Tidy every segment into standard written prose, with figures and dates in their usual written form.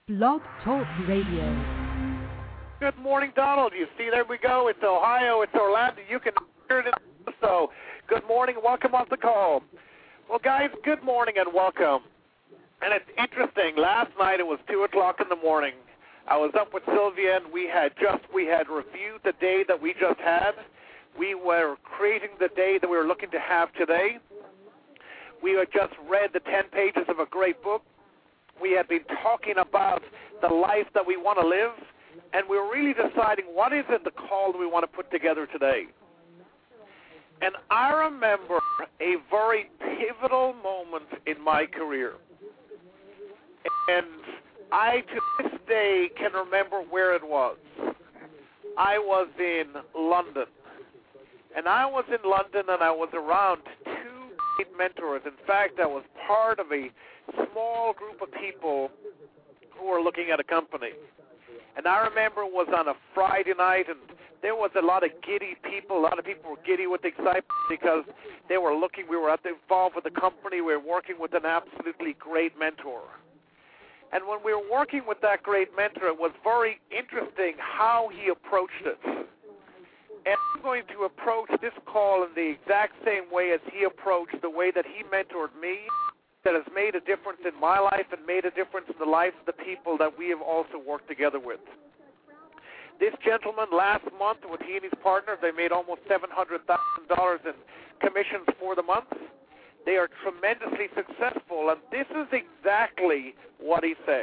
Blog Talk Radio. Good morning, Donald. You see, there we go. It's Ohio. It's Orlando. You can hear it. So, good morning. Welcome on the call. Well, guys, good morning and welcome. And it's interesting. Last night it was 2 o'clock in the morning. I was up with Sylvia, and we had reviewed the day that we just had. We were creating the day that we were looking to have today. We had just read the 10 pages of a great book. We had been talking about the life that we want to live, and we were really deciding what is it the call that we want to put together today. And I remember a very pivotal moment in my career. And I, to this day, can remember where it was. I was in London. And I was in London, and I was around two great mentors. In fact, I was part of a small group of people who were looking at a company. And I remember it was on a Friday night, and there was a lot of giddy people. A lot of people were giddy with excitement because they were looking. We were involved with the company. We were working with an absolutely great mentor. And when we were working with that great mentor, it was very interesting how he approached it. And I'm going to approach this call in the exact same way as he approached the way that he mentored me, that has made a difference in my life and made a difference in the lives of the people that we have also worked together with. This gentleman, last month, with he and his partner, they made almost $700,000 in commissions for the month. They are tremendously successful, and this is exactly what he said.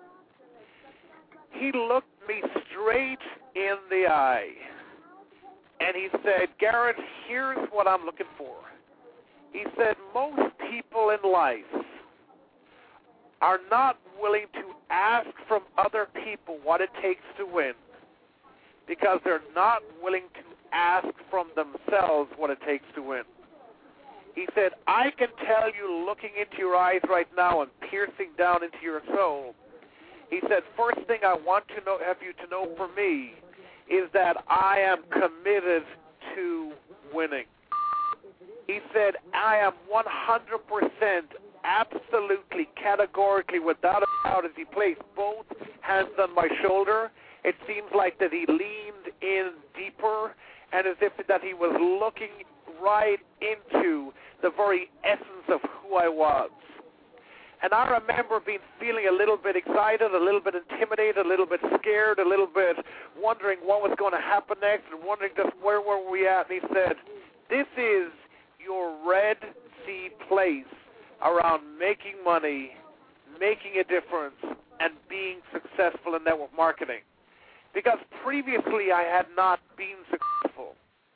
He looked me straight in the eye, and he said, Garrett, here's what I'm looking for. He said, most people in life are not willing to ask from other people what it takes to win because they're not willing to ask from themselves what it takes to win. He said, I can tell you looking into your eyes right now and piercing down into your soul. He said, first thing I want to have you to know for me is that I am committed to winning. He said, I am 100% absolutely, categorically, without a doubt, as he placed both hands on my shoulder, it seems like that he leaned in deeper and as if that he was looking right into the very essence of who I was. And I remember feeling a little bit excited, a little bit intimidated, a little bit scared, a little bit wondering what was going to happen next and wondering just where were we at. And he said, this is your Red Sea place around making money, making a difference, and being successful in network marketing. Because previously I had not been successful.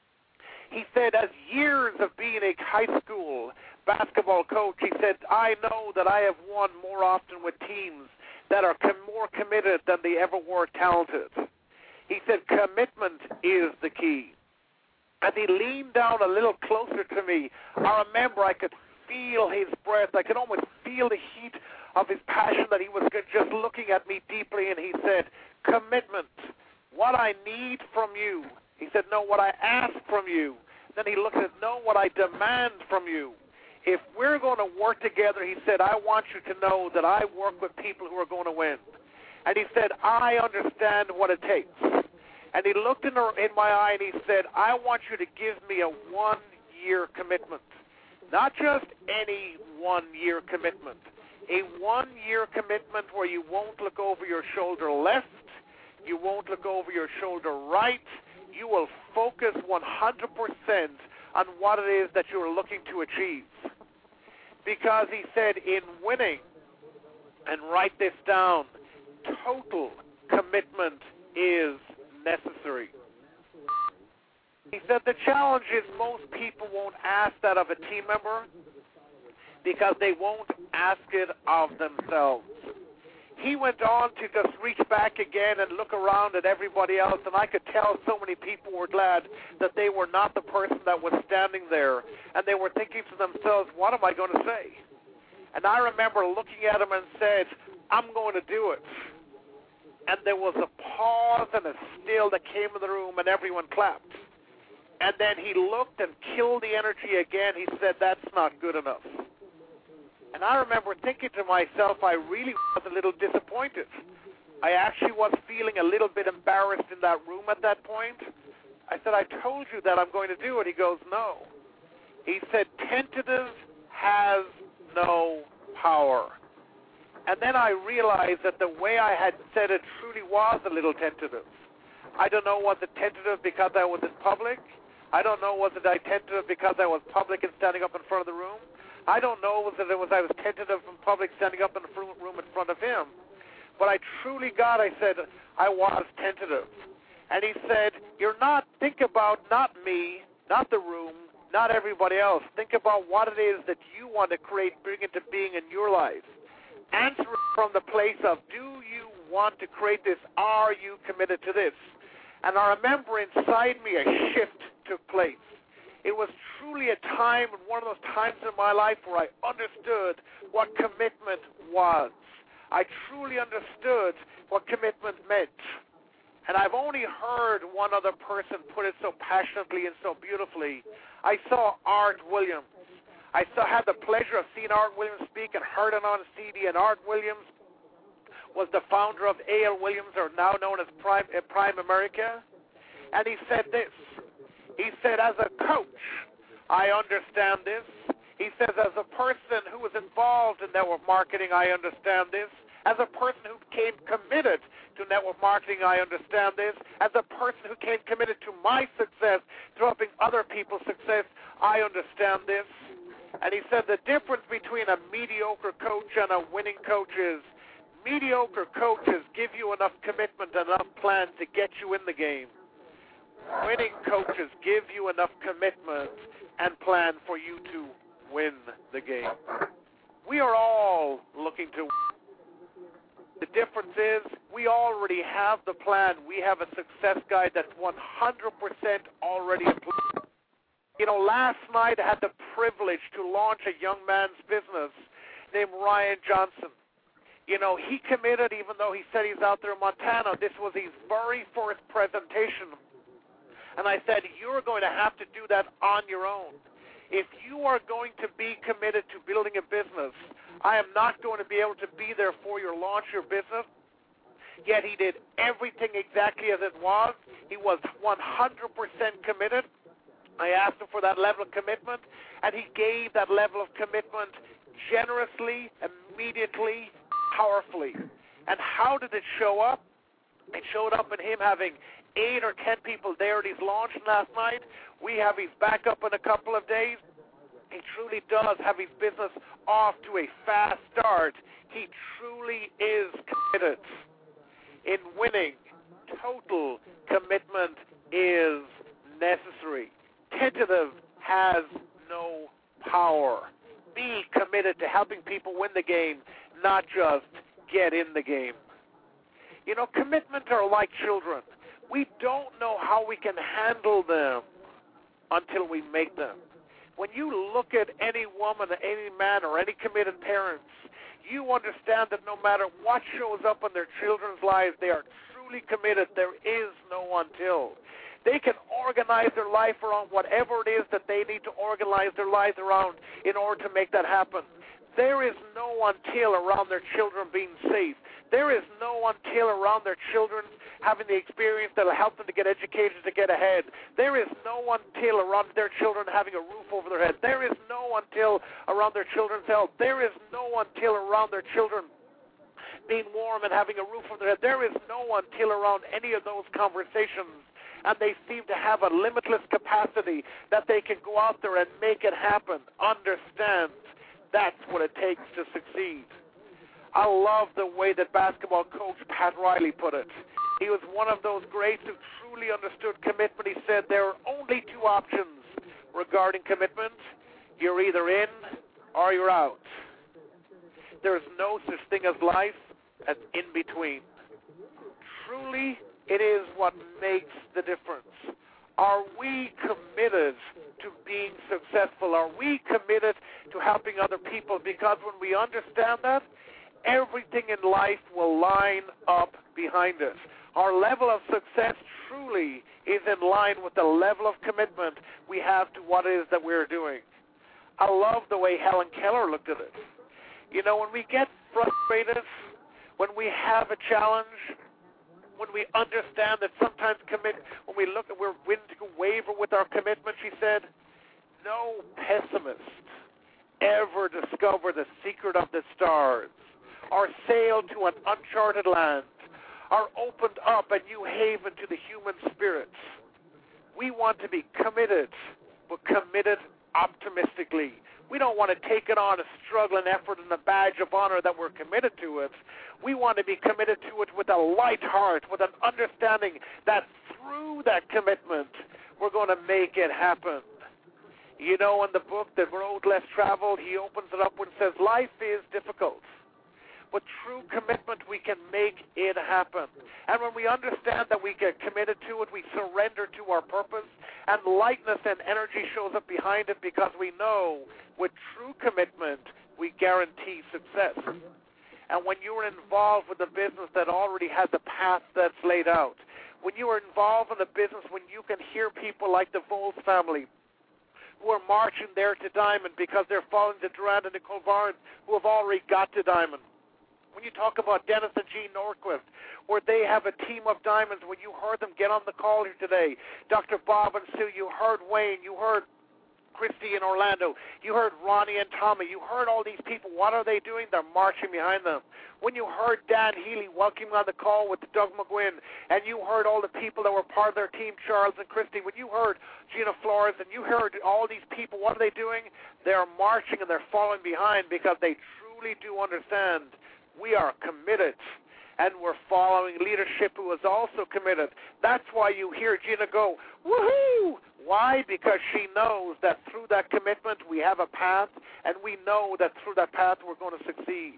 He said, as years of being a high school basketball coach, he said, I know that I have won more often with teams that are more committed than they ever were talented. He said, commitment is the key. And he leaned down a little closer to me. I remember I could feel his breath. I could almost feel the heat of his passion that he was just looking at me deeply. And he said, commitment, what I need from you. He said, no, what I ask from you. Then he looked at, no, what I demand from you. If we're going to work together, he said, I want you to know that I work with people who are going to win. And he said, I understand what it takes. And he looked in my eye and he said, I want you to give me a 1-year commitment. Not just any 1-year commitment. A 1-year commitment where you won't look over your shoulder left, you won't look over your shoulder right. You will focus 100% on what it is that you're looking to achieve. Because he said, in winning, and write this down, total commitment is necessary. He said the challenge is most people won't ask that of a team member because they won't ask it of themselves. He went on to just reach back again and look around at everybody else, and I could tell so many people were glad that they were not the person that was standing there, and they were thinking to themselves, what am I going to say? And I remember looking at him and said, I'm going to do it. And there was a pause and a still that came in the room, and everyone clapped. And then he looked and killed the energy again. He said, that's not good enough. And I remember thinking to myself, I really was a little disappointed. I actually was feeling a little bit embarrassed in that room at that point. I said, I told you that I'm going to do it. He goes, no. He said, tentative has no power. And then I realized that the way I had said it truly was a little tentative. I don't know, was it tentative because I was in public? I don't know, was it tentative because I was public and standing up in front of the room? I don't know, was it I was tentative in public standing up in the room in front of him? But I truly got, I said, I was tentative. And he said, think about not me, not the room, not everybody else. Think about what it is that you want to create, bring into being in your life. Answer it from the place of, do you want to create this? Are you committed to this? And I remember inside me a shift took place. It was truly a time, one of those times in my life where I understood what commitment was. I truly understood what commitment meant. And I've only heard one other person put it so passionately and so beautifully. I saw Art Williams. I had the pleasure of seeing Art Williams speak and heard it on CD, and Art Williams was the founder of A.L. Williams, or now known as Prime America. And he said this. He said, as a coach, I understand this. He says, as a person who was involved in network marketing, I understand this. As a person who became committed to network marketing, I understand this. As a person who became committed to my success, to helping other people's success, I understand this. And he said the difference between a mediocre coach and a winning coach is mediocre coaches give you enough commitment and enough plan to get you in the game. Winning coaches give you enough commitment and plan for you to win the game. We are all looking to win. The difference is we already have the plan. We have a success guide that's 100% already in place. You know, last night I had the privilege to launch a young man's business named Ryan Johnson. You know, he committed, even though he said he's out there in Montana. This was his very first presentation. And I said, you're going to have to do that on your own. If you are going to be committed to building a business, I am not going to be able to be there for your launch, your business. Yet he did everything exactly as it was. He was 100% committed. I asked him for that level of commitment, and he gave that level of commitment generously, immediately, powerfully. And how did it show up? It showed up in him having 8 or 10 people there at his launch last night. We have his backup in a couple of days. He truly does have his business off to a fast start. He truly is committed. In winning, total commitment is necessary. Tentative has no power. Be committed to helping people win the game, not just get in the game. You know, commitment are like children. We don't know how we can handle them until we make them. When you look at any woman, any man, or any committed parents, you understand that no matter what shows up in their children's lives, they are truly committed. There is no until. They can organize their life around whatever it is that they need to organize their lives around in order to make that happen. There is no until around their children being safe. There is no until around their children having the experience that will help them to get educated, to get ahead. There is no until around their children having a roof over their head. There is no until around their children's health. There is no until around their children being warm and having a roof over their head. There is no until around any of those conversations. And they seem to have a limitless capacity that they can go out there and make it happen. Understand, that's what it takes to succeed. I love the way that basketball coach Pat Riley put it. He was one of those greats who truly understood commitment. He said there are only 2 options regarding commitment. You're either in or you're out. There's no such thing as life as in between. Truly, it is what makes the difference. Are we committed to being successful? Are we committed to helping other people? Because when we understand that, everything in life will line up behind us. Our level of success truly is in line with the level of commitment we have to what it is that we're doing. I love the way Helen Keller looked at it. When we get frustrated, when we have a challenge, when we understand that sometimes when we look and we're willing to waver with our commitment, she said, no pessimist ever discovered the secret of the stars, or sailed to an uncharted land, or opened up a new haven to the human spirits. We want to be committed, but committed optimistically. We don't want to take it on a struggle and effort and a badge of honor that we're committed to it. We want to be committed to it with a light heart, with an understanding that through that commitment, we're going to make it happen. In the book, The Road Less Traveled, he opens it up and says, life is difficult. With true commitment, we can make it happen. And when we understand that we get committed to it, we surrender to our purpose, and lightness and energy shows up behind it because we know with true commitment, we guarantee success. And when you're involved with a business that already has a path that's laid out, when you are involved in a business, when you can hear people like the Voles family who are marching there to Diamond because they're following the Durand and Nicole Barnes who have already got to Diamond. When you talk about Dennis and Jean Norquist, where they have a team of diamonds, when you heard them get on the call here today, Dr. Bob and Sue, you heard Wayne, you heard Christy in Orlando, you heard Ronnie and Tommy, you heard all these people. What are they doing? They're marching behind them. When you heard Dan Healy welcoming on the call with Doug McGuinn, and you heard all the people that were part of their team, Charles and Christy, when you heard Gina Flores, and you heard all these people, what are they doing? They're marching and they're falling behind because they truly do understand we are committed, and we're following leadership who is also committed. That's why you hear Gina go, woohoo! Why? Because she knows that through that commitment we have a path, and we know that through that path we're going to succeed.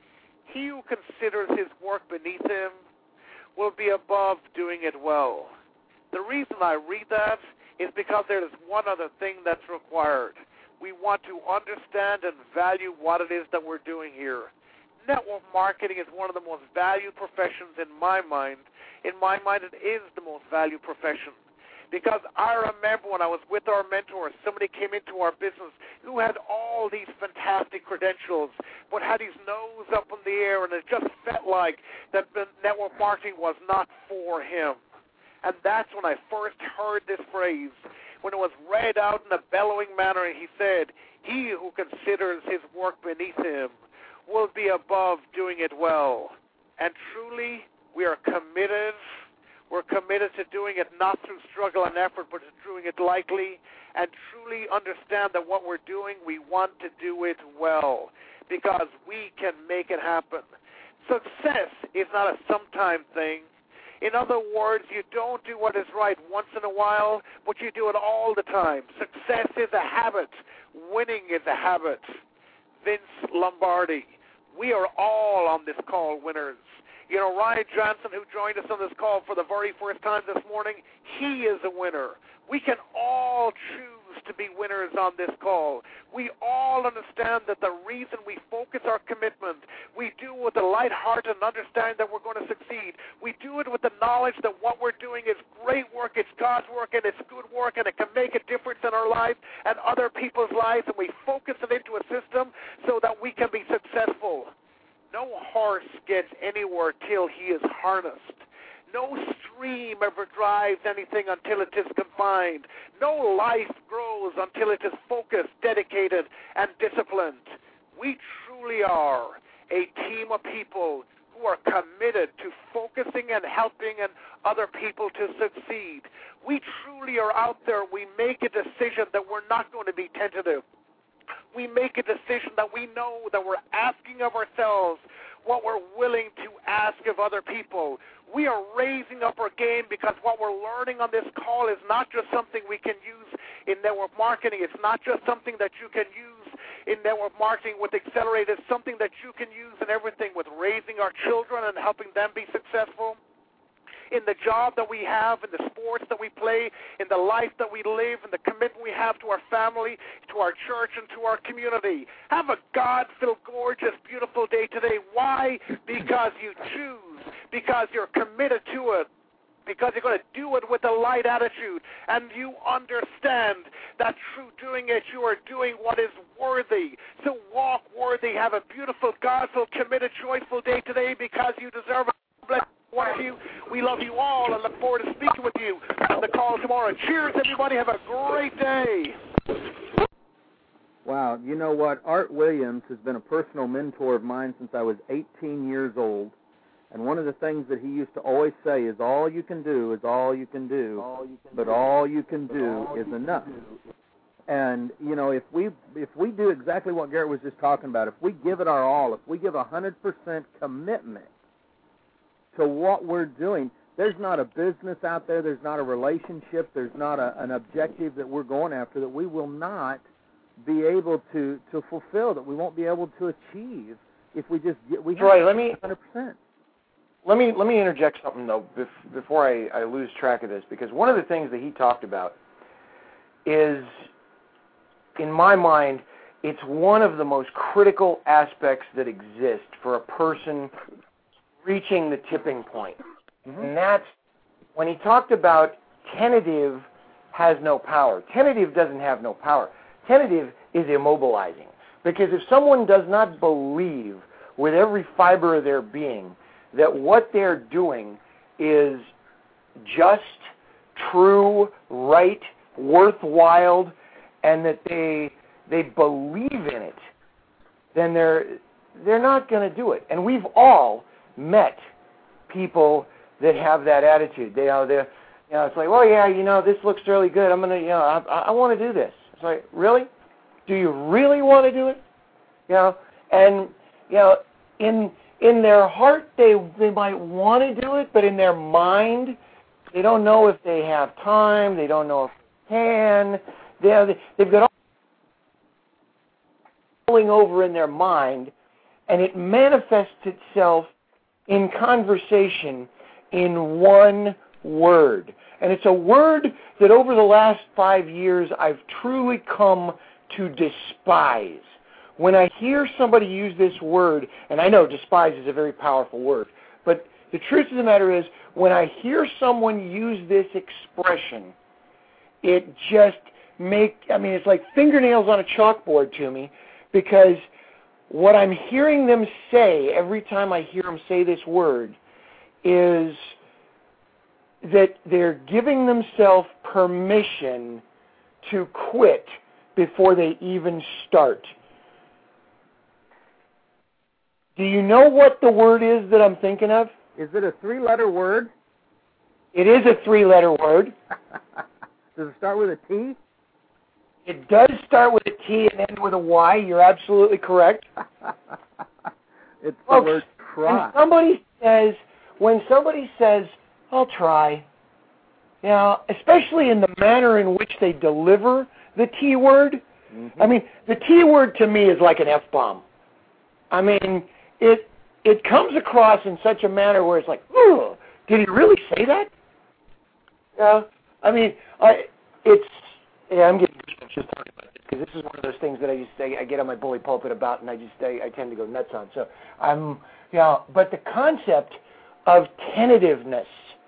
He who considers his work beneath him will be above doing it well. The reason I read that is because there is one other thing that's required. We want to understand and value what it is that we're doing here. Network marketing is one of the most valued professions in my mind. In my mind, it is the most valued profession. Because I remember when I was with our mentors, somebody came into our business who had all these fantastic credentials, but had his nose up in the air, and it just felt like that the network marketing was not for him. And that's when I first heard this phrase, when it was read out in a bellowing manner, and he said, he who considers his work beneath him will be above doing it well. And truly, we are committed. We're committed to doing it not through struggle and effort, but to doing it lightly, and truly understand that what we're doing, we want to do it well, because we can make it happen. Success is not a sometime thing. In other words, you don't do what is right once in a while, but you do it all the time. Success is a habit. Winning is a habit. Vince Lombardi. We are all on this call winners. Ryan Johnson, who joined us on this call for the very first time this morning, he is a winner. We can all choose to be winners on this call. We all understand that the reason we focus our commitment, we do it with a light heart and understand that we're going to succeed. We do it with the knowledge that what we're doing is great work, it's God's work, and it's good work, and it can make a difference in our life and other people's lives, and we focus it into a system so that we can be successful. No horse gets anywhere till he is harnessed. No stream ever drives anything until it is confined. No life grows until it is focused, dedicated, and disciplined. We truly are a team of people who are committed to focusing and helping and other people to succeed. We truly are out there. We make a decision that we're not going to be tentative. We make a decision that we know that we're asking of ourselves what we're willing to ask of other people. We are raising up our game because what we're learning on this call is not just something we can use in network marketing. It's not just something that you can use in network marketing with Accelerate. It's something that you can use in everything with raising our children and helping them be successful, in the job that we have, in the sports that we play, in the life that we live, in the commitment we have to our family, to our church, and to our community. Have a God-filled, gorgeous, beautiful day today. Why? Because you choose. Because you're committed to it. because you're going to do it with the right attitude, and you understand that through doing it, you are doing what is worthy. So walk worthy. Have a beautiful, God-filled, committed, joyful day today because you deserve it. Bless one of you. We love you all and look forward to speaking with you on the call tomorrow. Cheers, everybody. Have a great day. Wow, you know what? Art Williams has been a personal mentor of mine since I was 18 years old. And one of the things that he used to always say is all you can do is all you can do, but all you can do is enough. And, you know, if we do exactly what Garrett was just talking about, if we give it our all, if we give 100% commitment to what we're doing, there's not a business out there, there's not a relationship, there's not an objective that we're going after that we will not be able to fulfill, that we won't be able to achieve if we just get, we Troy, have 100%. Let me interject something, though, before I lose track of this, because one of the things that he talked about is, in my mind, it's one of the most critical aspects that exist for a person reaching the tipping point. Mm-hmm. And that's when he talked about tentative has no power. Tentative doesn't have no power. Tentative is immobilizing. Because if someone does not believe with every fiber of their being that what they're doing is just, true, right, worthwhile, and that they believe in it, then they're not going to do it. And we've all met people that have that attitude. It's like, well, yeah, this looks really good. I'm going to, I want to do this. It's like, really? Do you really want to do it? And in their heart, they might want to do it, but in their mind, they don't know if they have time. They don't know if they can. They've got all rolling over in their mind, and it manifests itself in conversation in one word. And it's a word that over the last 5 years I've truly come to despise. When I hear somebody use this word, and I know despise is a very powerful word, but the truth of the matter is, when I hear someone use this expression, it just it's like fingernails on a chalkboard to me, because what I'm hearing them say every time I hear them say this word is that they're giving themselves permission to quit before they even start. Do you know what the word is that I'm thinking of? Is it a 3-letter word? It is a 3-letter word. Does it start with a T? It does start with a T and end with a Y. You're absolutely correct. It's the word try. When somebody says, I'll try, especially in the manner in which they deliver the T word, mm-hmm. The T word to me is like an F-bomb. It comes across in such a manner where it's like, ugh, did he really say that? I'm getting just talking about this, because this is one of those things that I get on my bully pulpit about, and I tend to go nuts on. So but the concept of tentativeness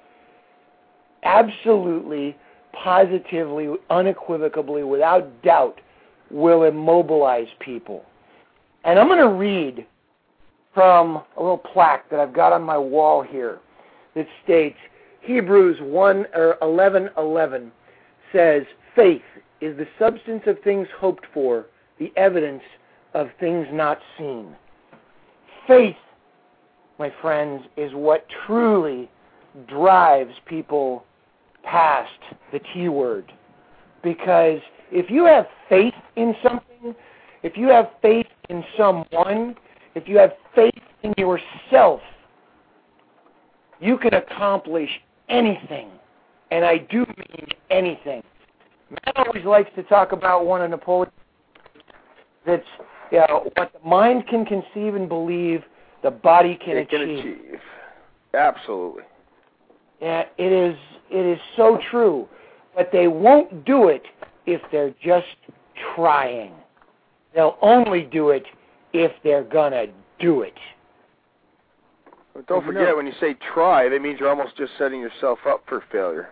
absolutely, positively, unequivocally, without doubt, will immobilize people. And I'm going to read from a little plaque that I've got on my wall here that states, Hebrews 11:11 says, faith is the substance of things hoped for, the evidence of things not seen. Faith, my friends, is what truly drives people past the T word. Because if you have faith in something, if you have faith in someone, if you have faith in yourself, you can accomplish anything. And I do mean anything. Matt always likes to talk about one of Napoleon's, that's what the mind can conceive and believe, the body can achieve. Absolutely. Yeah, it is so true. But they won't do it if they're just trying. They'll only do it if they're going to do it. But don't forget, when you say try, that means you're almost just setting yourself up for failure.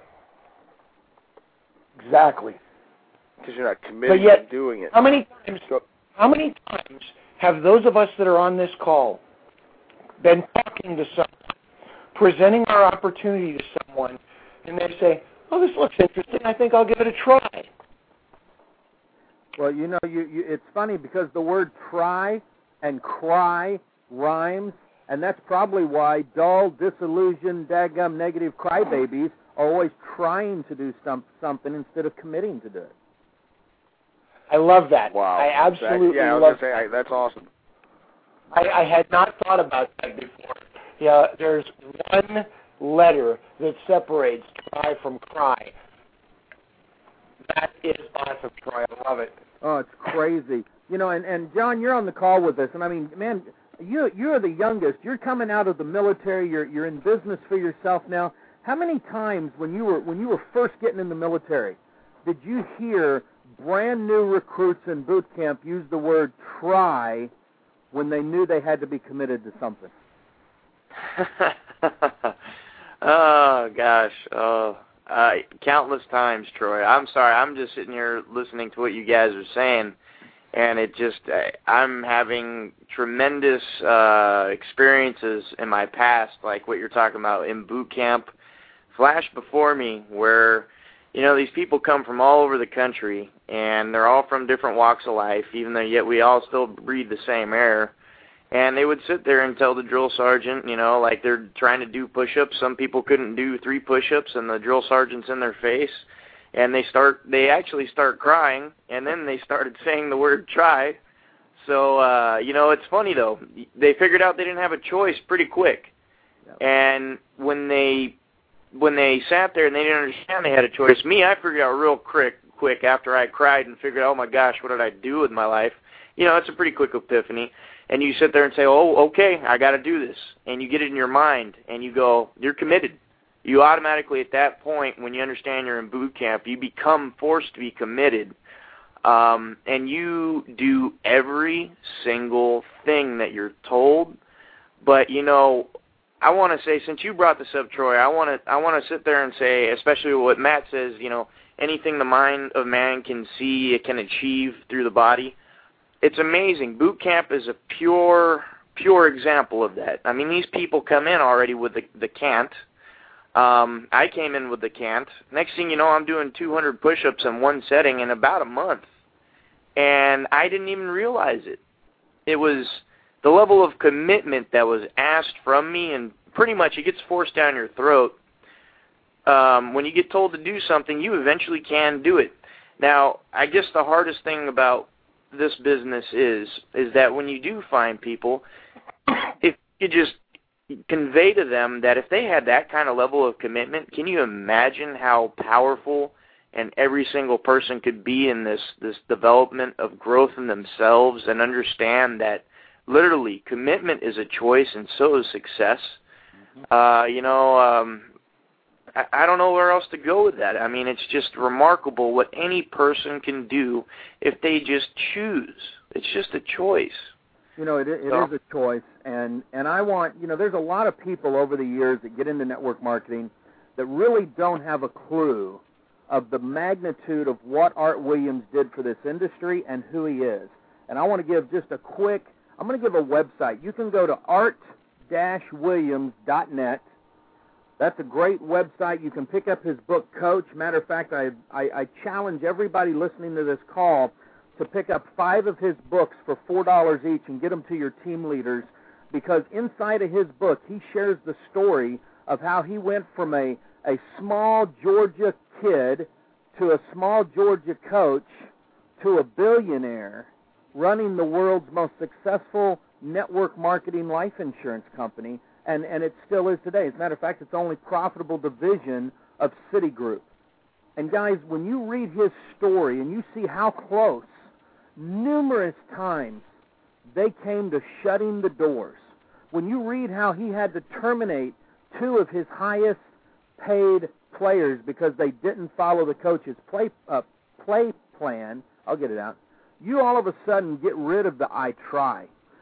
Exactly. Because you're not committed to doing it. How many times have those of us that are on this call been talking to someone, presenting our opportunity to someone, and they say, "Oh, this looks interesting. I think I'll give it a try." Well, it's funny because the word try and cry rhymes, and that's probably why dull, disillusioned, daggum, negative crybabies are always trying to do something instead of committing to do it. I love that. Wow. I absolutely I was love going to say, that's awesome. I had not thought about that before. Yeah, there's one letter that separates try from cry. That is awesome, Troy. I love it. Oh, it's crazy. And John, you're on the call with us, and I mean, man, you're the youngest. You're coming out of the military. You're in business for yourself now. How many times when you were first getting in the military did you hear brand new recruits in boot camp use the word try when they knew they had to be committed to something? Oh, gosh. Countless times, Troy. I'm sorry. I'm just sitting here listening to what you guys are saying, and I'm having tremendous experiences in my past, like what you're talking about in boot camp, flash before me, where these people come from all over the country, and they're all from different walks of life, even though yet we all still breathe the same air. And they would sit there and tell the drill sergeant, like they're trying to do push-ups. Some people couldn't do 3 push-ups, and the drill sergeant's in their face. And they actually start crying, and then they started saying the word try. So, it's funny, though. They figured out they didn't have a choice pretty quick. Yep. And when they sat there and they didn't understand they had a choice, I figured out real quick after I cried and figured, oh, my gosh, what did I do with my life? It's a pretty quick epiphany. And you sit there and say, oh, okay, I got to do this. And you get it in your mind, and you go, you're committed. You automatically, at that point, when you understand you're in boot camp, you become forced to be committed. And you do every single thing that you're told. But, I want to say, since you brought this up, Troy, I want to sit there and say, especially what Matt says, anything the mind of man can see, it can achieve through the body. It's amazing. Boot camp is a pure example of that. I mean, these people come in already with the can't. I came in with the can't. Next thing you know, I'm doing 200 push-ups in one setting in about a month. And I didn't even realize it. It was the level of commitment that was asked from me, and pretty much it gets forced down your throat. When you get told to do something, you eventually can do it. Now, I guess the hardest thing about this business is that when you do find people, if you just convey to them that if they had that kind of level of commitment, can you imagine how powerful and every single person could be in this development of growth in themselves, and understand that literally commitment is a choice and so is success. I don't know where else to go with that. I mean, it's just remarkable what any person can do if they just choose. It's just a choice. It is a choice, and I want, there's a lot of people over the years that get into network marketing that really don't have a clue of the magnitude of what Art Williams did for this industry and who he is. And I want to give just I'm going to give a website. You can go to art-williams.net. That's a great website. You can pick up his book, Coach. Matter of fact, I challenge everybody listening to this call to pick up 5 of his books for $4 each and get them to your team leaders, because inside of his book, he shares the story of how he went from a small Georgia kid to a small Georgia coach to a billionaire running the world's most successful network marketing life insurance company. And it still is today. As a matter of fact, it's the only profitable division of Citigroup. And guys, when you read his story and you see how close, numerous times, they came to shutting the doors. When you read how he had to terminate 2 of his highest paid players because they didn't follow the coach's play plan, I'll get it out, you all of a sudden get rid of the I try.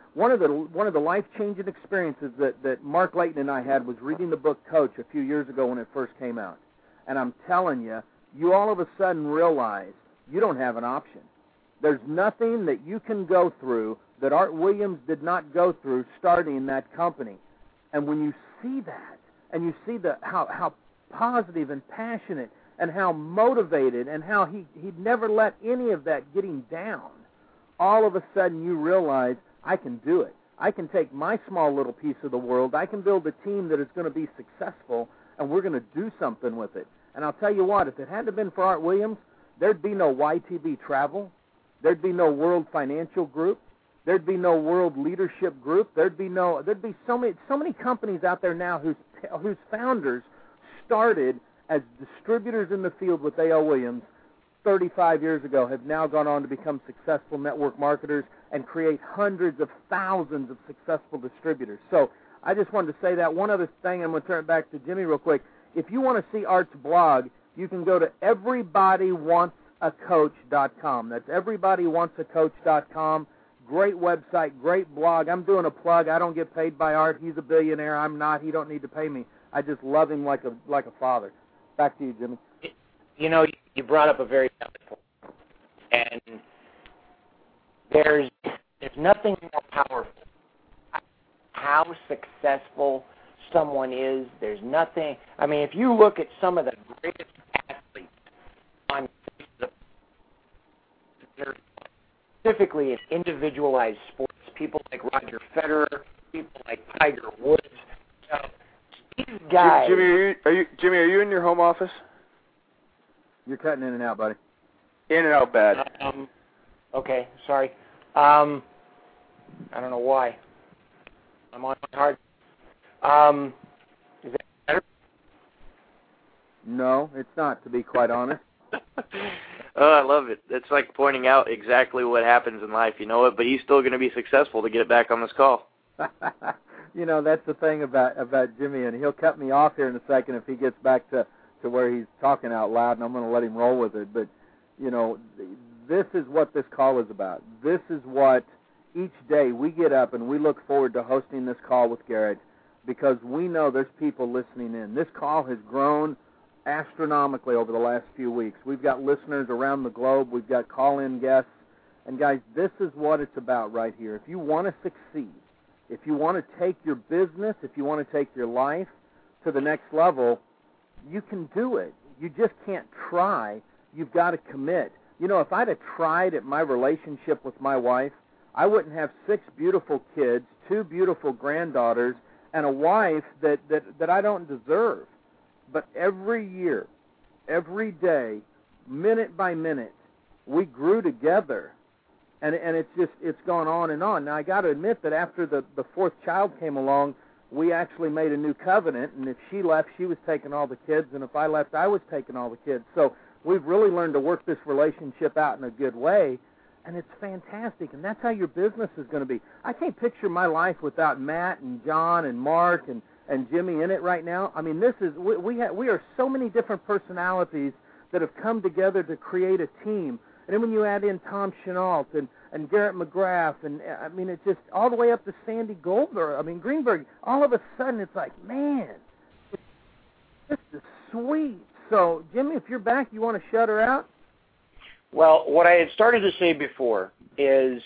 one of the life-changing experiences that Mark Layton and I had was reading the book Coach a few years ago when it first came out. And I'm telling you, you all of a sudden realize you don't have an option. There's nothing that you can go through that Art Williams did not go through starting that company. And when you see that, and you see how positive and passionate and how motivated and how he'd never let any of that get him down, all of a sudden you realize, I can do it. I can take my small little piece of the world, I can build a team that is going to be successful, and we're going to do something with it. And I'll tell you what, if it hadn't been for Art Williams, there'd be no YTB Travel, there'd be no World Financial Group, there'd be no World Leadership Group, there'd be so many companies out there now whose founders started as distributors in the field with A.L. Williams 35 years ago, have now gone on to become successful network marketers and create hundreds of thousands of successful distributors. So I just wanted to say that. One other thing, I'm going to turn it back to Jimmy real quick. If you want to see Art's blog, you can go to everybodywantsacoach.com. That's everybodywantsacoach.com. Great website, great blog. I'm doing a plug. I don't get paid by Art. He's a billionaire. I'm not. He don't need to pay me. I just love him like a father. Back to you, Jimmy. You know, you brought up a very valid point. And there's nothing more powerful. How successful someone is, there's nothing. I mean, if you look at some of the greatest athletes on specifically in individualized sports, people like Roger Federer, people like Tiger Woods. So these guys. Jimmy, are you in your home office? You're cutting in and out, buddy. In and out bad. Okay, sorry. I don't know why. I'm on my hard. Is that better? No, it's not, to be quite honest. Oh, I love it. It's like pointing out exactly what happens in life, you know it, but he's still going to be successful to get back on this call. You know, that's the thing about Jimmy, and he'll cut me off here in a second if he gets back to where he's talking out loud, and I'm going to let him roll with it. But, you know, this is what this call is about. This is what each day we get up and we look forward to hosting this call with Garrett because we know there's people listening in. This call has grown astronomically over the last few weeks. We've got listeners around the globe. We've got call-in guests. And, guys, this is what it's about right here. If you want to succeed, if you want to take your business, if you want to take your life to the next level, you can do it. You just can't try. You've got to commit. You know, if I'd have tried at my relationship with my wife, I wouldn't have 6 beautiful kids, 2 beautiful granddaughters, and a wife that I don't deserve. But every year, every day, minute by minute, we grew together, and it's gone on and on. Now, I got to admit that after the 4th child came along, we actually made a new covenant, and if she left, she was taking all the kids, and if I left, I was taking all the kids. So we've really learned to work this relationship out in a good way, and it's fantastic, and that's how your business is going to be. I can't picture my life without Matt and John and Mark and Jimmy in it right now. I mean, we are so many different personalities that have come together to create a team. And then when you add in Tom Chenault and Garrett McGrath, and I mean, it's just all the way up to Sandy Greenberg, all of a sudden it's like, man, this is sweet. So, Jimmy, if you're back, you want to shut her out? Well, what I had started to say before is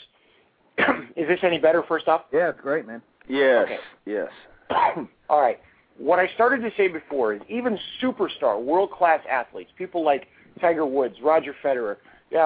this any better, first off? Yeah, it's great, man. Yes, okay. Yes. All right. What I started to say before is even superstar, world-class athletes, people like Tiger Woods, Roger Federer,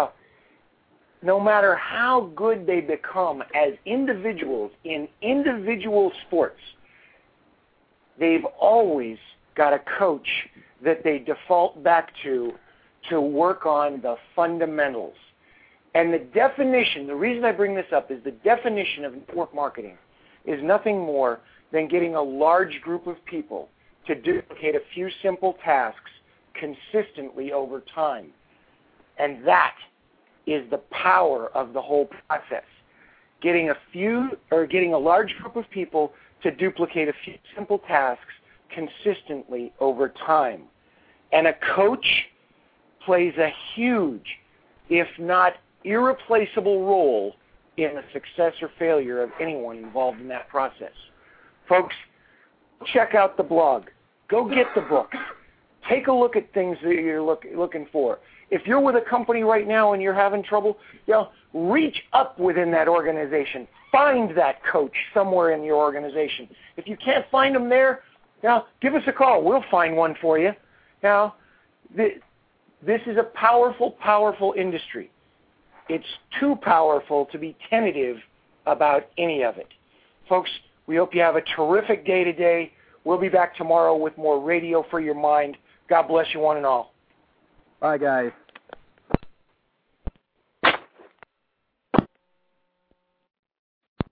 no matter how good they become as individuals in individual sports, they've always got a coach that they default back to work on the fundamentals. And the definition, the reason I bring this up is the definition of network marketing is nothing more than getting a large group of people to duplicate a few simple tasks consistently over time. And that is the power of the whole process. Getting a large group of people to duplicate a few simple tasks consistently over time. And a coach plays a huge, if not irreplaceable role in the success or failure of anyone involved in that process. Folks, check out the blog. Go get the books. Take a look at things that you're looking for. If you're with a company right now and you're having trouble, reach up within that organization. Find that coach somewhere in your organization. If you can't find them there, give us a call. We'll find one for you. Now, this is a powerful, powerful industry. It's too powerful to be tentative about any of it. Folks, we hope you have a terrific day today. We'll be back tomorrow with more Radio for Your Mind. God bless you one and all. Bye, guys.